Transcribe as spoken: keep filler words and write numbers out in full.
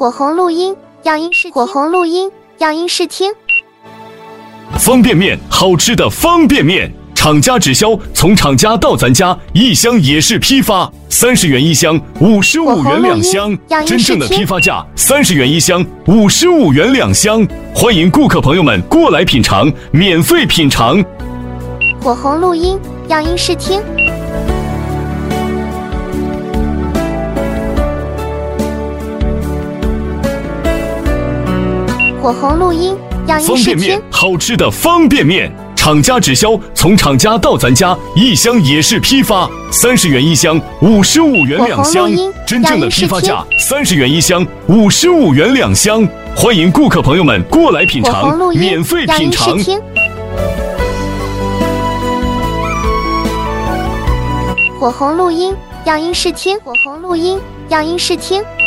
火红录音，样音试火红录音，样音试听。 方便面，好吃的方便面，厂家直销，从厂家到咱家，一箱也是批发，三十元一箱，五十五元两箱，真正的批发价，三十元一箱，五十五元两箱。欢迎顾客朋友们过来品尝，免费品尝。 火红录音，样音试听。火红录音，样音试听。 方便面，好吃的方便面，厂家直销，从厂家到咱家，一箱也是批发，三十元一箱，五十五元两箱，真正的批发价，三十元一箱，五十五元两箱。欢迎顾客朋友们过来品尝，免费品尝。 火红录音，样音试听。火红录音，样音试听。